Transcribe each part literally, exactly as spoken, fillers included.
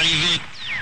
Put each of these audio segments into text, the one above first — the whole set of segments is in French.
arriver.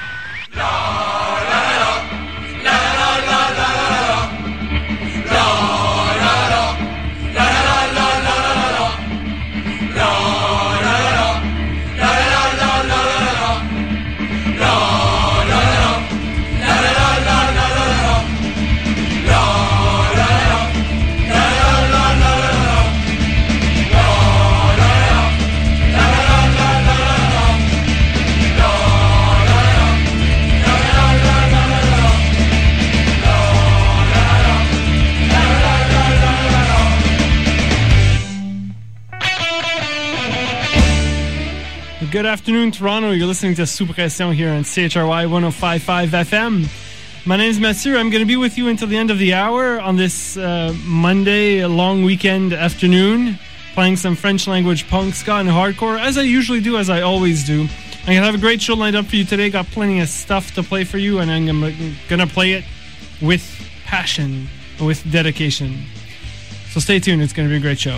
Good afternoon, Toronto. You're listening to Suppression here on C H R Y one oh five point five F M. My name is Mathieu. I'm going to be with you until the end of the hour on this uh, Monday long weekend afternoon, playing some French language punk, ska, and hardcore, as I usually do, as I always do. I'm going to have a great show lined up for you today. Got plenty of stuff to play for you, and I'm going to play it with passion, with dedication. So stay tuned. It's going to be a great show.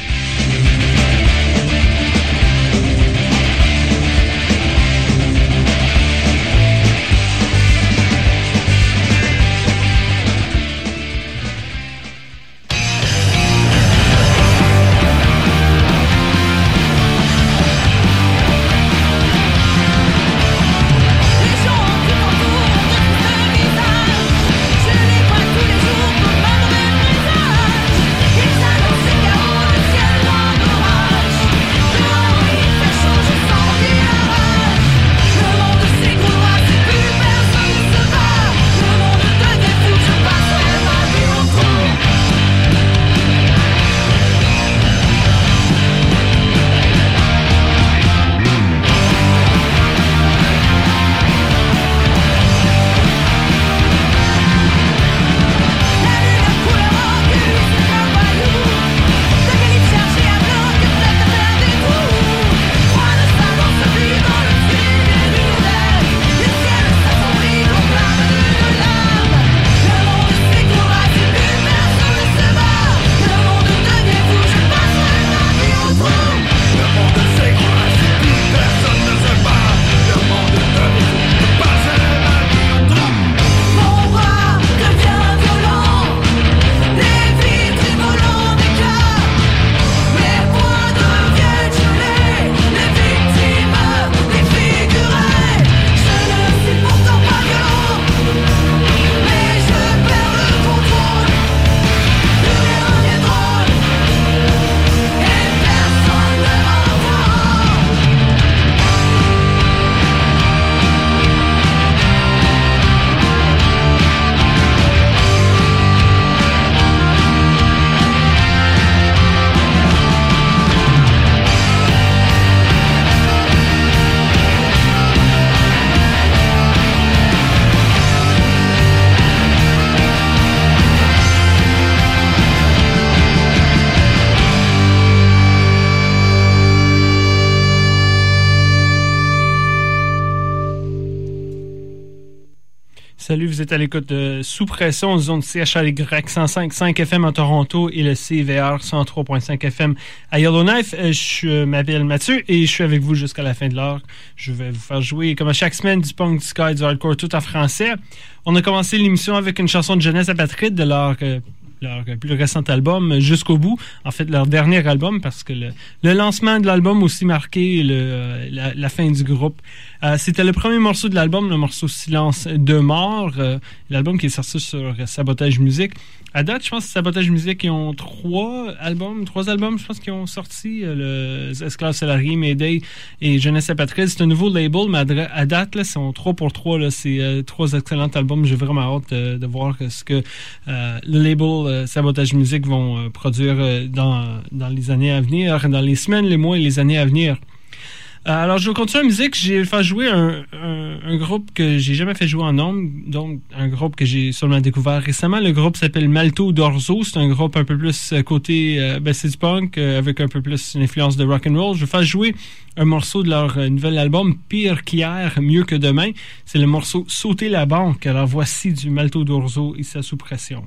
Salut, vous êtes à l'écoute de Sous Pression, zone C H R Y cent cinq point cinq F M à Toronto et le C V R cent trois point cinq F M à Yellowknife. Je m'appelle Mathieu et je suis avec vous jusqu'à la fin de l'heure. Je vais vous faire jouer, comme à chaque semaine, du punk, du ska et du hardcore tout en français. On a commencé l'émission avec une chanson de Jeunesse Apatride de leur... Euh, leur plus récent album Jusqu'au bout, en fait leur dernier album, parce que le, le lancement de l'album aussi marqué le, la, la fin du groupe. Euh, c'était le premier morceau de l'album, le morceau Silence de mort, euh, l'album qui est sorti sur Sabotage Musique. À date, je pense que Sabotage Musique, ils ont trois albums, trois albums, je pense qu'ils ont sorti, euh, le Esclaves Salariés, Mayday et Jeunesse Apatride. C'est un nouveau label, mais à date, là, c'est trois pour trois, là, c'est euh, trois excellents albums. J'ai vraiment hâte euh, de voir ce que euh, le label euh, Sabotage Musique vont euh, produire euh, dans, dans les années à venir, dans les semaines, les mois et les années à venir. Euh, alors, je vais continuer la musique. J'ai fait jouer un, un, un groupe que j'ai jamais fait jouer en nombre, donc un groupe que j'ai seulement découvert récemment. Le groupe s'appelle Malto d'Orzo. C'est un groupe un peu plus côté, euh, ben c'est du punk, euh, avec un peu plus une influence de rock'n'roll. Je vais faire jouer un morceau de leur euh, nouvel album, Pire qu'hier, mieux que demain. C'est le morceau Sauter la banque. Alors, voici du Malto d'Orzo et sa Sous Pression.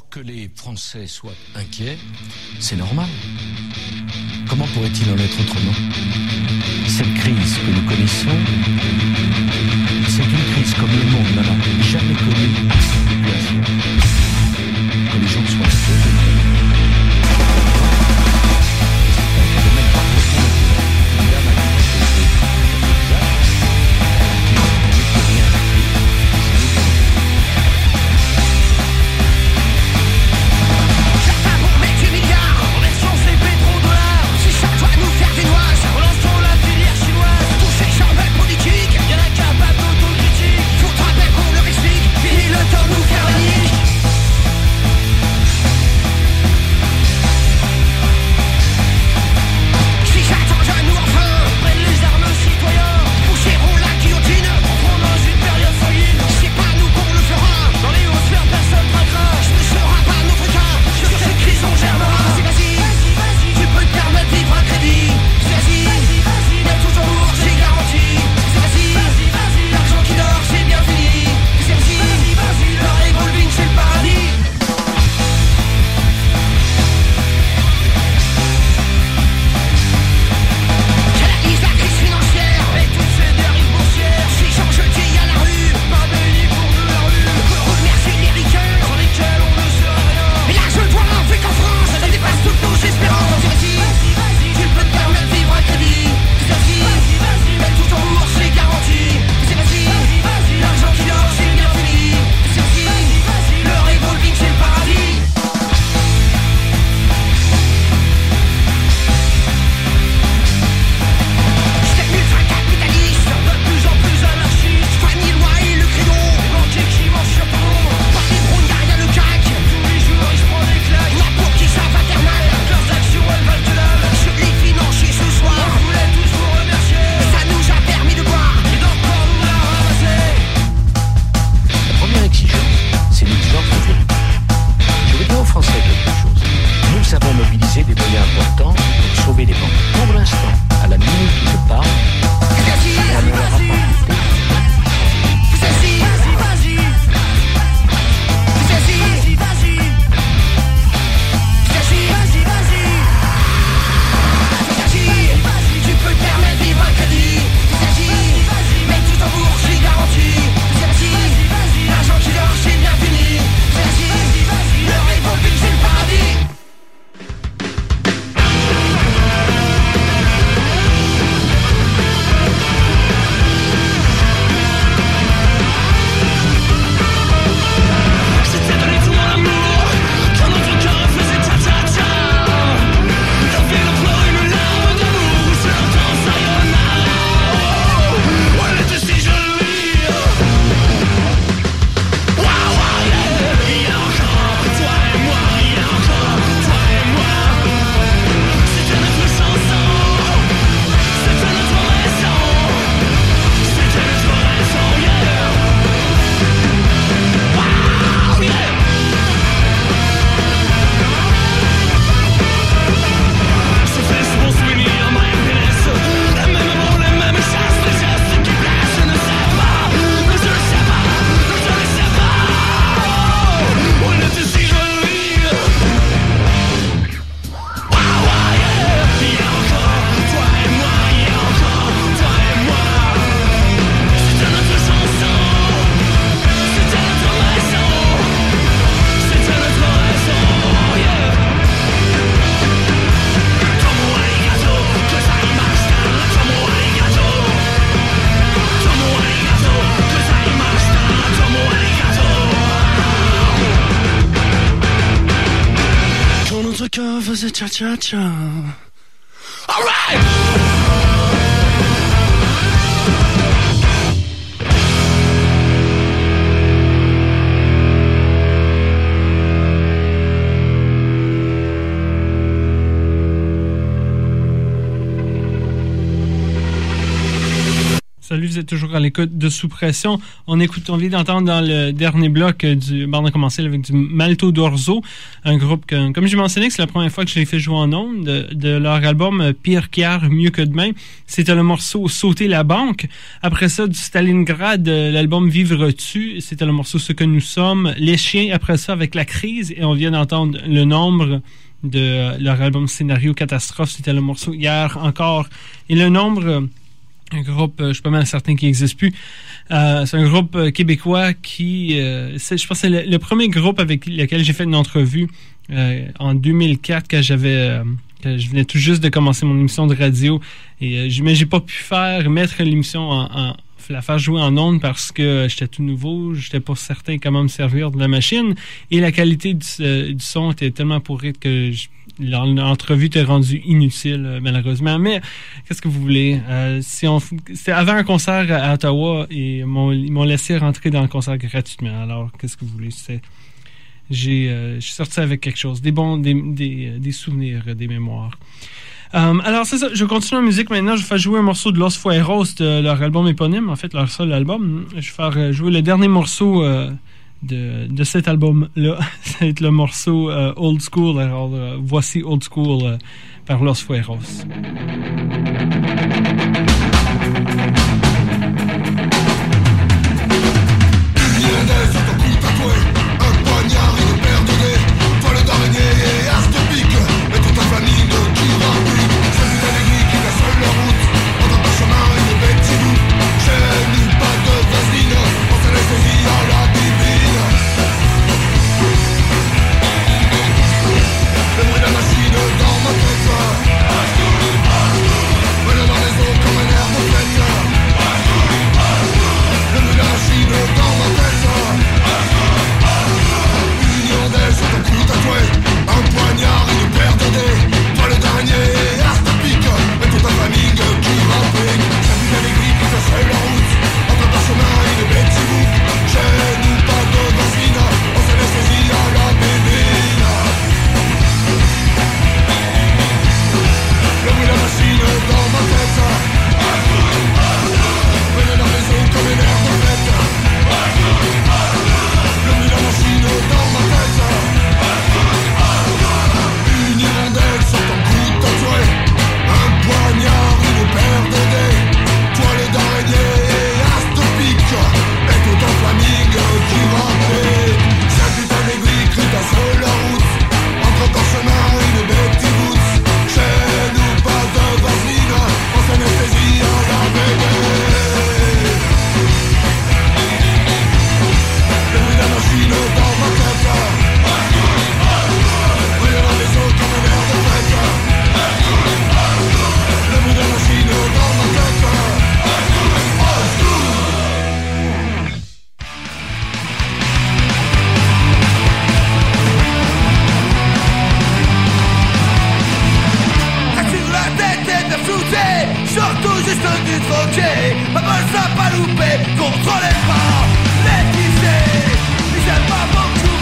Que les Français soient inquiets, c'est normal. Comment pourrait-il en être autrement? Cette crise que nous connaissons, c'est une crise comme le monde n'en a jamais connue depuis un siècle. Que les gens soient inquiets, c'est un phénomène parfaitement naturel. Une dame a dit quelque chose d'exact. Elle a dit, on ne peut rien faire. faisait cha-cha-cha. All right! Salut, vous êtes toujours à l'écoute de Sous Pression. On écoute, on vient d'entendre dans le dernier bloc du bande à commencer avec du Malto d'Orzo, un groupe que, comme j'ai mentionné, que c'est la première fois que je l'ai fait jouer en ondes, de, de leur album Pire qu'hier, mieux que demain. C'était le morceau Sauter la banque. Après ça, du Stalingrad, l'album Vivre-tu, c'était le morceau Ce que nous sommes. Les chiens, après ça, avec La crise, et on vient d'entendre Le nombre de leur album Scénario Catastrophe, c'était le morceau Hier encore. Et Le nombre, un groupe, je suis pas mal certain qu'il n'existe plus. Euh, c'est un groupe euh, québécois qui, euh, c'est, je pense que c'est le, le premier groupe avec lequel j'ai fait une entrevue euh, en deux mille quatre, quand j'avais, euh, quand je venais tout juste de commencer mon émission de radio. Et euh, mais j'ai pas pu faire mettre l'émission en, en la faire jouer en ondes parce que j'étais tout nouveau, j'étais pas certain comment me servir de la machine et la qualité du, euh, du son était tellement pourrie que je, l'entrevue était rendue inutile euh, malheureusement. Mais qu'est-ce que vous voulez? Euh, si on, c'était avant un concert à, à Ottawa et ils m'ont, ils m'ont laissé rentrer dans le concert gratuitement. Alors qu'est-ce que vous voulez? C'est, j'ai, euh, je suis sorti avec quelque chose, des bons, des, des, des souvenirs, des mémoires. Um, alors c'est ça, je continue en musique maintenant, je vais faire jouer un morceau de Los Fueros de leur album éponyme, en fait leur seul album. Je vais faire jouer le dernier morceau euh, de, de cet album-là, ça va être le morceau euh, Old School, alors euh, voici Old School euh, par Los Fueros. Contrôlez pas, maîtrisez, ils aiment pas beaucoup.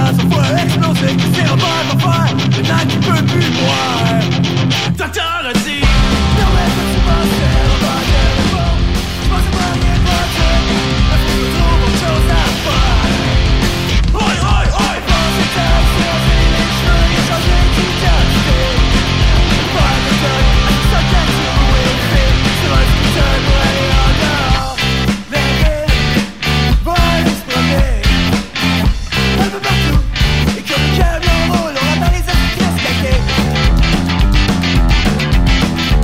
va cent fois exploser. C'est un bug enfin, le nain qui peut plus boire. Docteur a dit, non mais que tu penses, c'est un bug de réponse. Je pense pas rien de votre, mais faut que je trouve autre chose à faire. Oi, oi, oi, pense que t'as changé les cheveux et changé d'identité. Pas de toc, ça t'aime sur où est fait. Sur un scooter pour aller en dehors. Les villes vont aller se promener un peu partout. Et comme le camion roule, on entend les autres pièces claquer.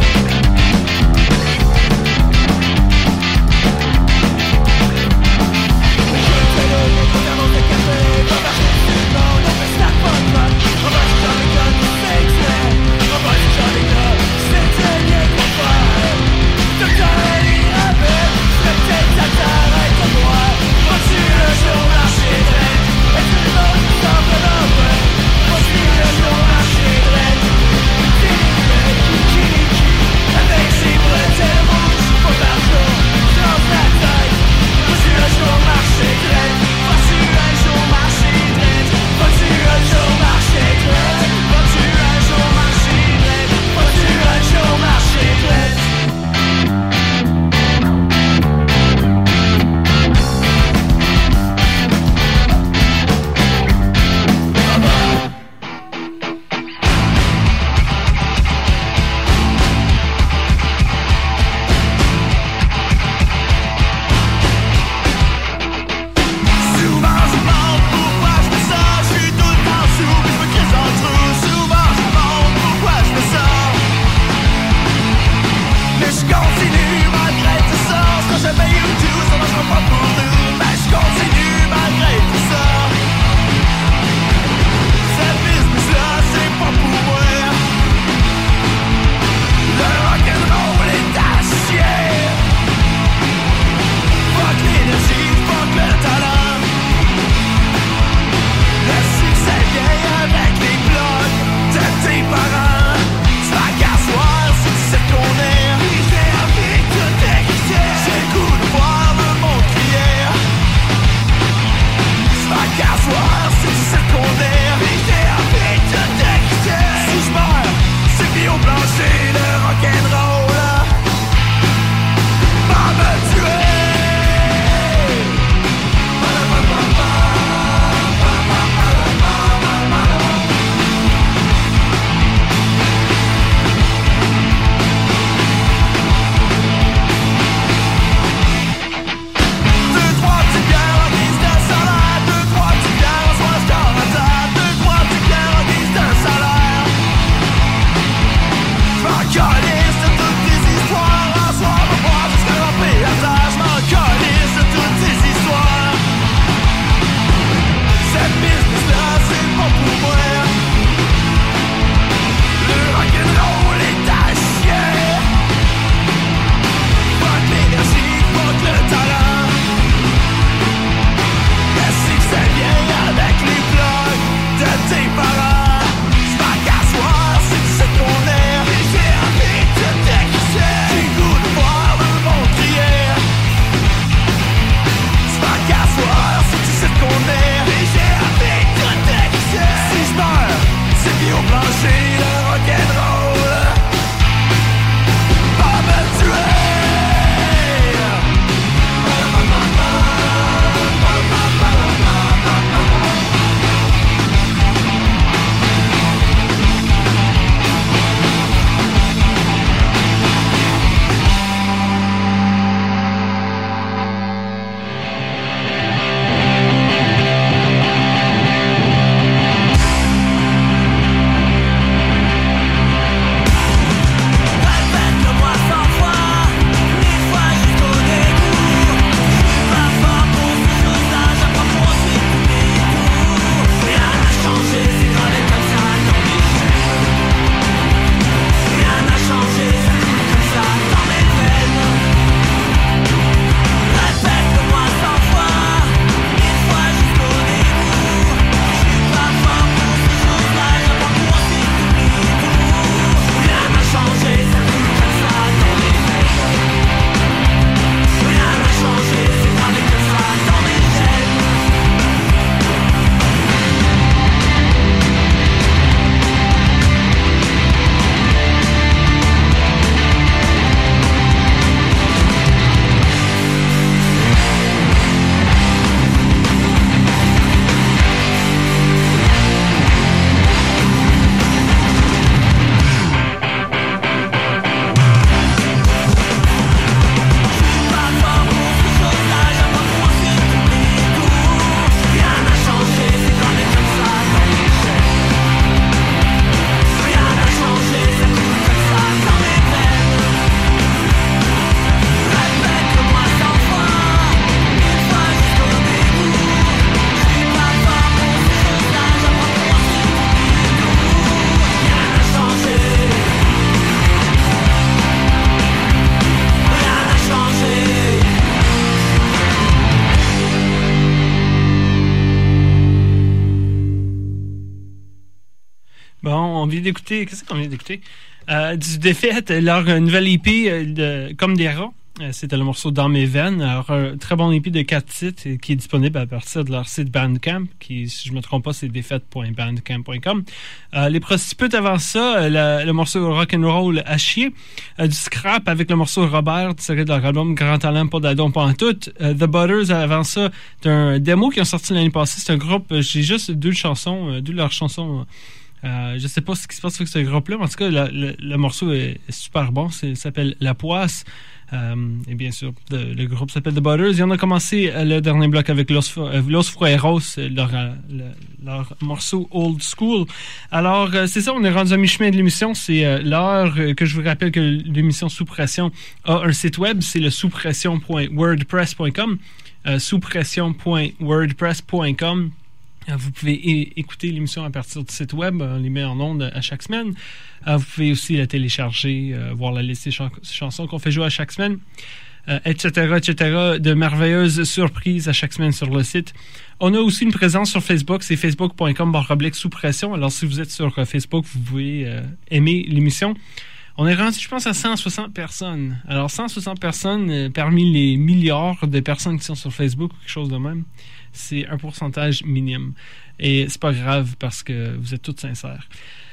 on vient d'écouter... Qu'est-ce qu'on vient d'écouter? Euh, du Défaite, leur nouvelle E P, euh, de, Comme des rats. Euh, c'était le morceau Dans mes veines. Alors, un très bon E P de quatre titres qui est disponible à partir de leur site Bandcamp, qui, si je ne me trompe pas, c'est défaite point bandcamp point com. Euh, les Prostitutes avant ça, la, le morceau Rock'n'Roll à chier. Euh, du Scrap avec le morceau Robert, tiré de leur album Grand Talent pour d'Adon Pantoute. Euh, The Butters avant ça, c'est un démo qui ont sorti l'année passée. C'est un groupe, j'ai juste deux chansons, euh, deux de leurs chansons. Euh, je sais pas ce qui se passe avec ce groupe-là, mais en tout cas, la, le, le morceau est, est super bon. C'est, ça s'appelle La Poisse. Euh, et bien sûr, de, le groupe s'appelle The Butters. Et on a commencé euh, le dernier bloc avec Los, euh, Los Fueros, leur, euh, le, leur morceau Old School. Alors, euh, c'est ça, on est rendu à mi-chemin de l'émission. C'est euh, l'heure euh, que je vous rappelle que l'émission Sous Pression a un site web. C'est le sous pression point wordpress point com. Euh, sous pression point wordpress point com. Vous pouvez é- écouter l'émission à partir du site web. On les met en ondes à chaque semaine. Euh, vous pouvez aussi la télécharger, euh, voir la liste des ch- chansons qu'on fait jouer à chaque semaine, euh, et cetera, et cetera. De merveilleuses surprises à chaque semaine sur le site. On a aussi une présence sur Facebook. C'est facebook point com barre oblique sous pression. Alors, si vous êtes sur euh, Facebook, vous pouvez euh, aimer l'émission. On est rendu, je pense, à cent soixante personnes. Alors, cent soixante personnes euh, parmi les milliards de personnes qui sont sur Facebook ou quelque chose de même. C'est un pourcentage minime. Et c'est pas grave parce que vous êtes tous sincères.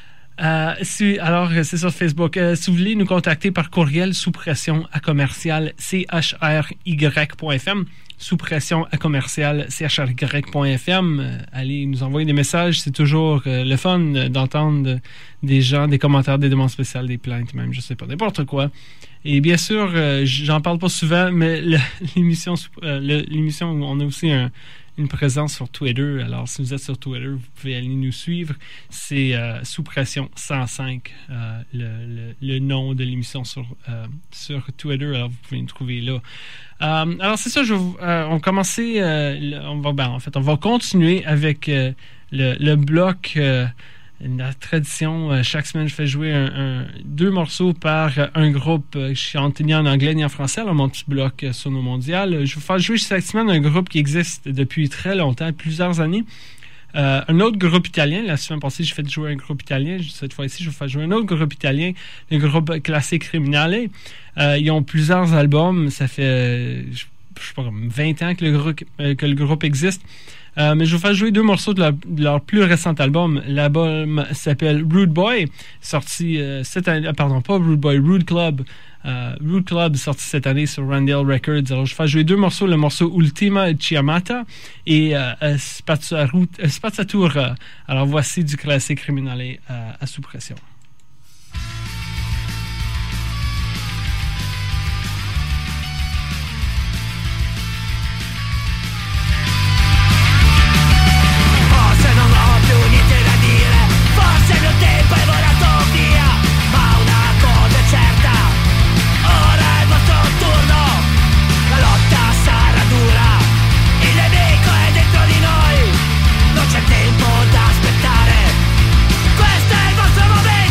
Euh, si, alors, c'est sur Facebook. Euh, si vous voulez nous contacter par courriel, sous pression à commercial c h r y point f m, sous pression à commercial c h r y point f m. Euh, allez nous envoyer des messages. C'est toujours euh, le fun d'entendre des gens, des commentaires, des demandes spéciales, des plaintes même, je sais pas, n'importe quoi. Et bien sûr, euh, j'en parle pas souvent, mais le, l'émission, euh, le, l'émission, on a aussi un une présence sur Twitter. Alors, si vous êtes sur Twitter, vous pouvez aller nous suivre. C'est euh, Sous Pression cent cinq, euh, le, le, le nom de l'émission sur, euh, sur Twitter. Alors, vous pouvez nous trouver là. Euh, alors, c'est ça, je, euh, on va commencer, euh, le, on va, ben, en fait, on va continuer avec euh, le, le bloc... Euh, la tradition, euh, chaque semaine, je fais jouer un, un, deux morceaux par euh, un groupe. Euh, je suis ni en anglais ni en français, alors mon petit bloc euh, Sono Mondial. Je vais faire jouer chaque semaine un groupe qui existe depuis très longtemps, plusieurs années. Euh, un autre groupe italien. La semaine passée, j'ai fait jouer un groupe italien. Cette fois-ci, je vais faire jouer un autre groupe italien, le groupe Classique Criminale. Euh, ils ont plusieurs albums. Ça fait, euh, je, je sais pas, comme vingt ans que le groupe, euh, que le groupe existe. Euh, mais je vais vous faire jouer deux morceaux de leur, de leur plus récent album. L'album s'appelle Rude Boy, sorti euh, cette année. Ah, pardon, pas Rude Boy, Rude Club. Euh, Rude Club, sorti cette année sur Randale Records. Alors, je vais faire jouer deux morceaux, le morceau Ultima Chiamata et euh, Spazzatura. Alors, voici du Classique Criminale à, à Sous Pression. Tempo da aspettare, questo è il vostro momento.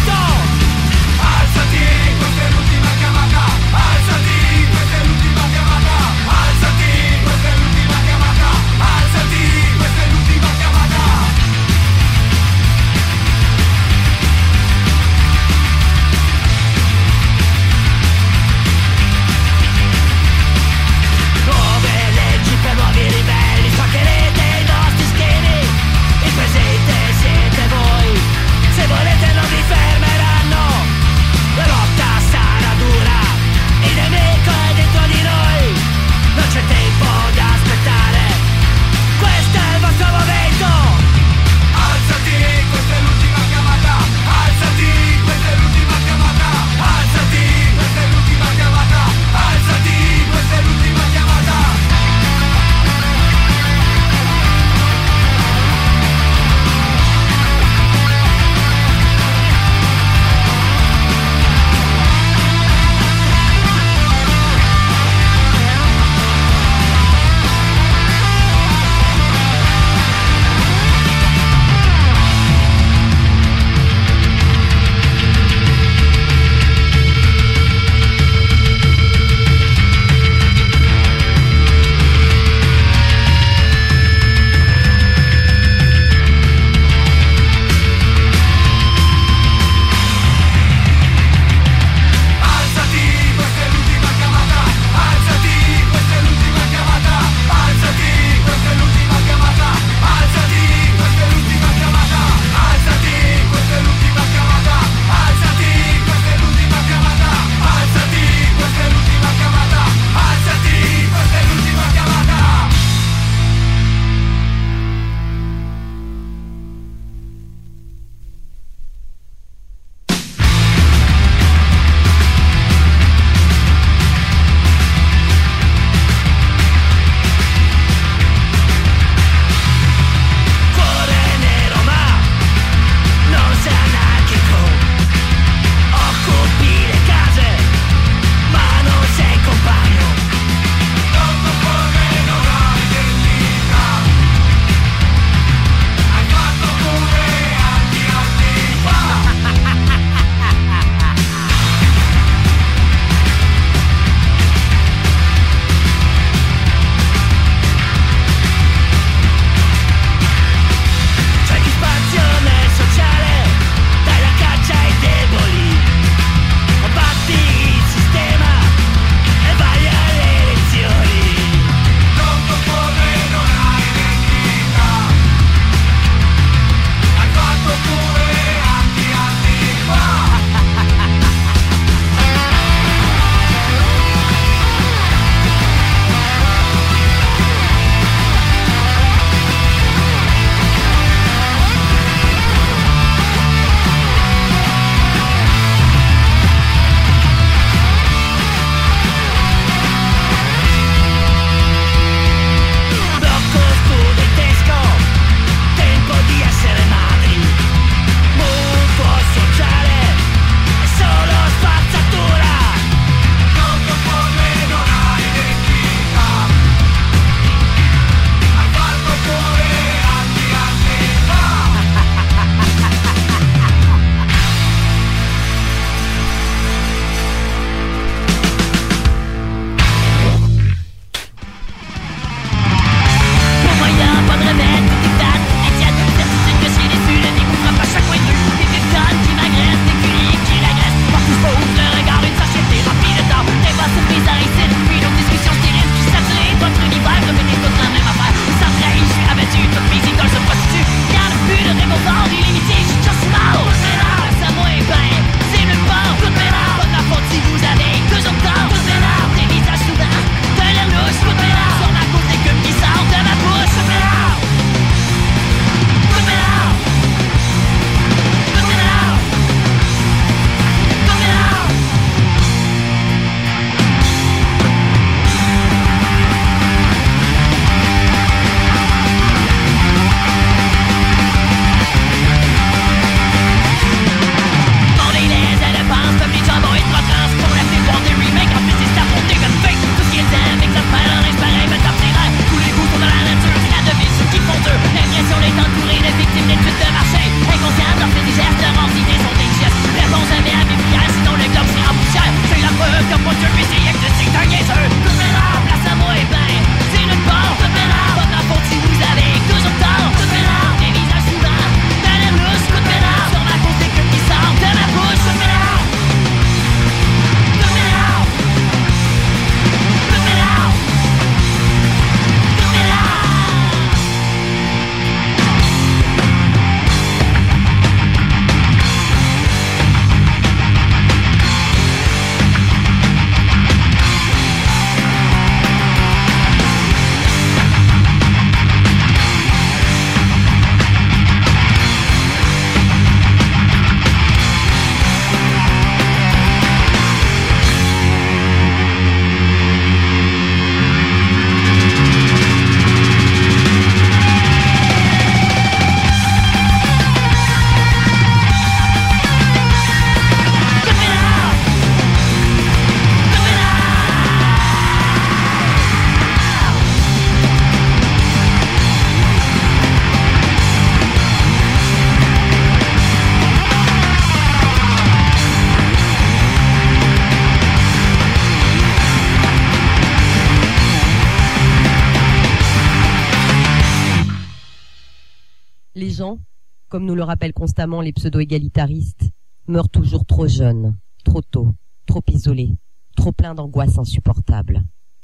gens, comme nous le rappellent constamment les pseudo-égalitaristes, meurent toujours trop jeunes, trop tôt, trop isolés, trop pleins d'angoisses insupportables.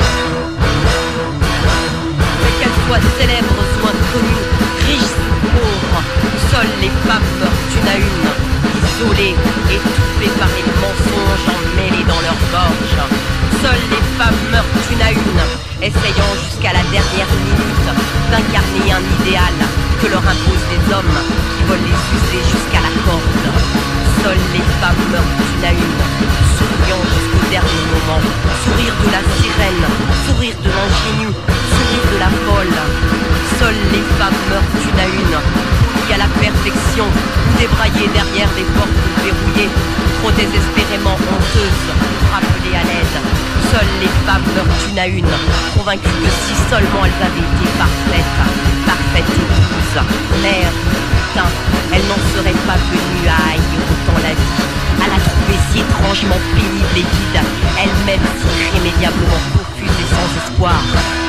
Mais qu'elles soient célèbres ou inconnues, riches ou pauvres, seules les femmes meurent une à une, isolées, étouffées par les mensonges emmêlés dans leur gorge. Seules les femmes meurent une à une, essayant jusqu'à la dernière minute d'incarner un idéal que leur imposent les hommes qui veulent les user jusqu'à la corde. Seules les femmes meurent une à une, souriant jusqu'au dernier moment, sourire de la sirène, sourire de l'ingénu, sourire de la folle. Seules les femmes meurent une à une, poulies à la perfection, débraillées derrière des portes verrouillées, trop désespérément honteuses pour appeler à l'aide. Seules les femmes meurent une à une, convaincues que si seulement elles avaient été parfaites, parfaites épouses, mères, putain, elles n'en seraient pas venues à haïr autant la vie, à la trouver si étrangement pénible et vide, elle-même si irrémédiablement confuse et sans espoir.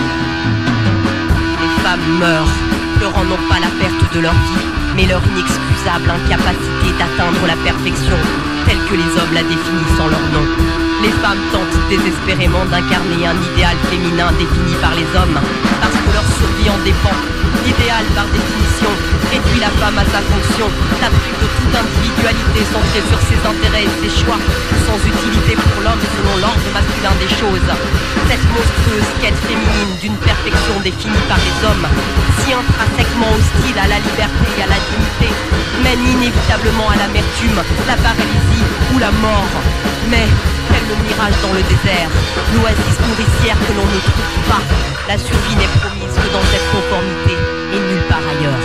Les femmes meurent, pleurant non pas la perte de leur vie, mais leur inexcusable incapacité d'atteindre la perfection, telle que les hommes la définissent en leur nom. Les femmes tentent désespérément d'incarner un idéal féminin défini par les hommes, parce que leur survie en dépend. L'idéal, par définition, réduit la femme à sa fonction, la prive de toute individualité centrée sur ses intérêts et ses choix, sans utilité pour l'homme selon l'ordre masculin des choses. Cette monstrueuse quête féminine d'une perfection définie par les hommes, si intrinsèquement hostile à la liberté et à la dignité, mène inévitablement à l'amertume, la paralysie ou la mort. Mais tel le mirage dans le désert, l'oasis nourricière que l'on ne trouve pas, la survie n'est promise que dans cette conformité et nulle part ailleurs.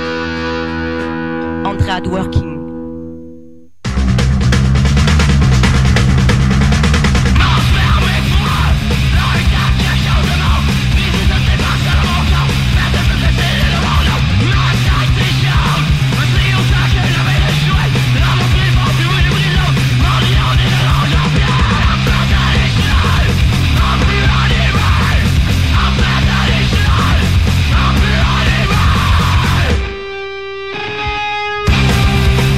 Andrea Dworkin. We'll be right back.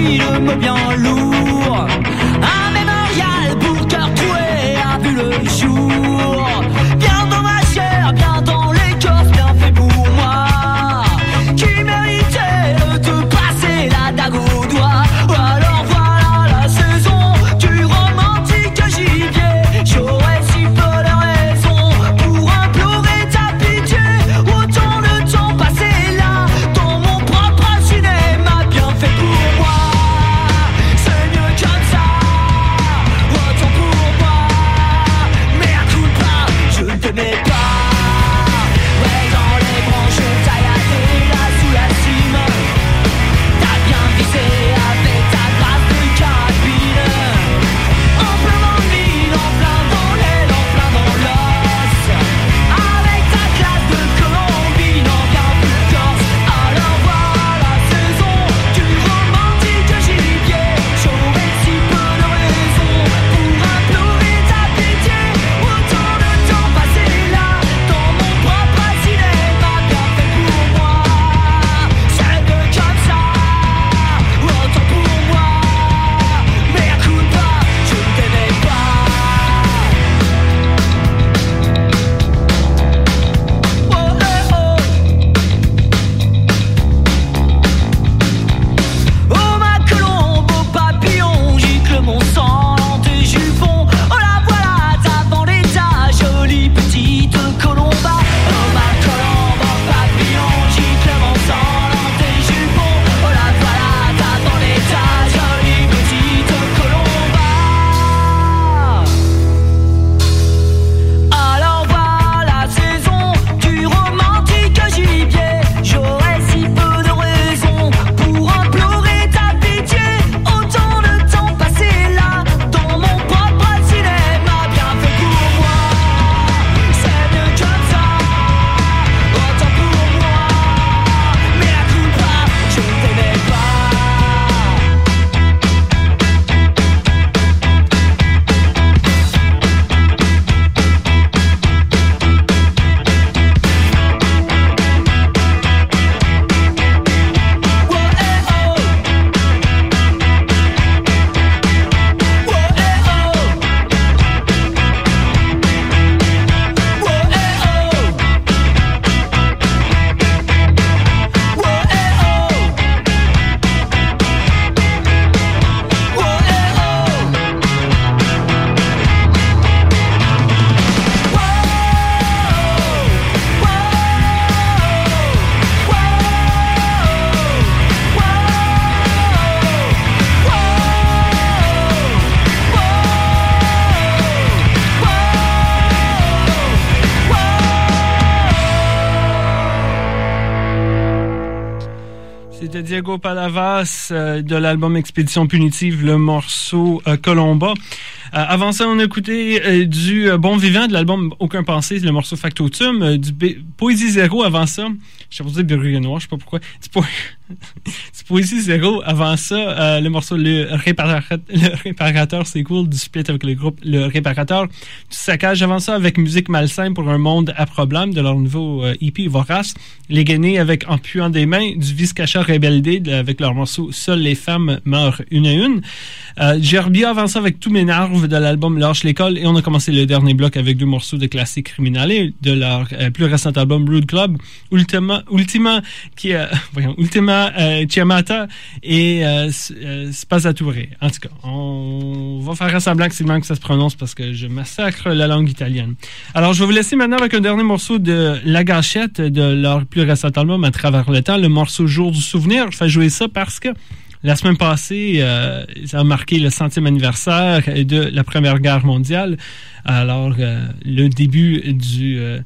dit le mot bien lourd. Un mémorial pour cœur troué a vu le jour. Bien dans ma chair, bien dans l'écorce, bien fait pour moi, qui méritait de te passer la dague au doigt. Alors voilà la saison du romantique gibier. J'aurais si peu de raison pour implorer ta pitié. Autant de temps passé là dans mon propre cinéma, bien fait pour moi. C'est mieux comme ça, autant pour moi. Mais à coup de pas, je ne t'aimais pas. Ouais, dans les branches tailladé là sous la cime, t'as bien visé avec ta grâce de carabine. En plein dans le mille, en plein dans l'aile, en plein dans l'os. Avec ta classe de Colombine, en bien plus de Corse. Alors voilà la saison du romantique gibier. J'aurais si peu de raison pour implorer ta pitié. Autant de temps passé là dans mon propre cinéma, bien fait pour moi. C'est mieux comme ça, autant pour moi. Mais à coup de pas, je ne t'aimais pas. Oh, eh, oh. Oh ma colombe, oh papillon, gicle mon sang dans tes jupons. Oh la voilà, ta vendetta, jolie petite colomba. Oh ma colombe, oh papillon, gicle mon sang dans tes jupons. Oh la voilà, ta vendetta, jolie petite colomba. Alors voilà la saison du romantique gibier. J'aurais si peu de raison pour implorer ta pitié. Autant de temps passé là dans mon propre cinéma, bien fait pour moi. C'est mieux comme ça, autant pour moi. Mais à coup de pas, je ne t'aimais pas. C'était Diego Palavas euh, de l'album Expédition Punitive, le morceau euh, Colomba. Euh, avant ça, on a écouté euh, du euh, Bon Vivant de l'album Aucun Pensée, le morceau Factotum, euh, du B- Poésie Zéro avant ça. Je sais pas dire Berrugue Noir, je sais pas pourquoi. Du, po- du Poésie Zéro avant ça, euh, le morceau Le Réparateur, le Réparateur, c'est cool, du split avec le groupe Le Réparateur. Du Saccage avant ça avec Musique Malsaine pour un monde à problème de leur nouveau euh, E P Vorace. Les Guenés avec En puant des mains, du Viscacha Rebelde de, avec leur morceau Seules les femmes meurent une à une. Euh, Gerbia avant ça avec Tout m'énerve de l'album Lâche l'école, et on a commencé le dernier bloc avec deux morceaux de classique criminel de leur euh, plus récent album Rude Club, Ultima, Ultima qui euh, voyons, Ultima euh, Chiamata et euh, euh, Spazzature. En tout cas, on va faire semblant que c'est le même que ça se prononce parce que je massacre la langue italienne. Alors, je vais vous laisser maintenant avec un dernier morceau de La Gâchette de leur plus récent album À travers le temps, le morceau Jour du souvenir. Je fais jouer ça parce que la semaine passée, euh, ça a marqué le centième anniversaire de la Première Guerre mondiale. Alors, euh, le début du, euh,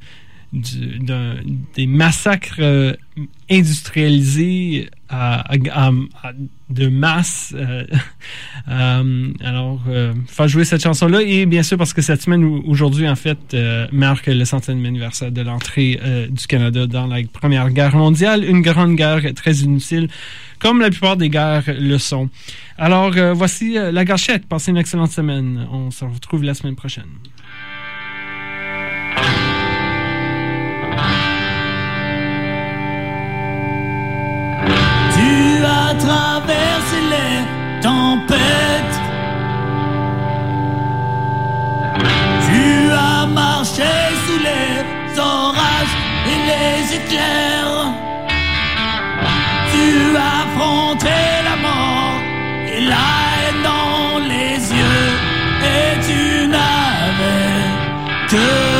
du d'un, des massacres euh, industrialisés à, à, à, de masse. Euh, euh, alors, euh, faire jouer cette chanson-là. Et bien sûr, parce que cette semaine, aujourd'hui, en fait, euh, marque le centième anniversaire de l'entrée euh, du Canada dans la Première Guerre mondiale. Une grande guerre très inutile, comme la plupart des guerres le sont. Alors, euh, voici euh, La Gâchette. Passez une excellente semaine. On se retrouve la semaine prochaine. Tu as traversé les tempêtes. Tu as marché sous les orages et les éclairs. Tu as affronté la mort et la haine dans les yeux. Et tu n'avais que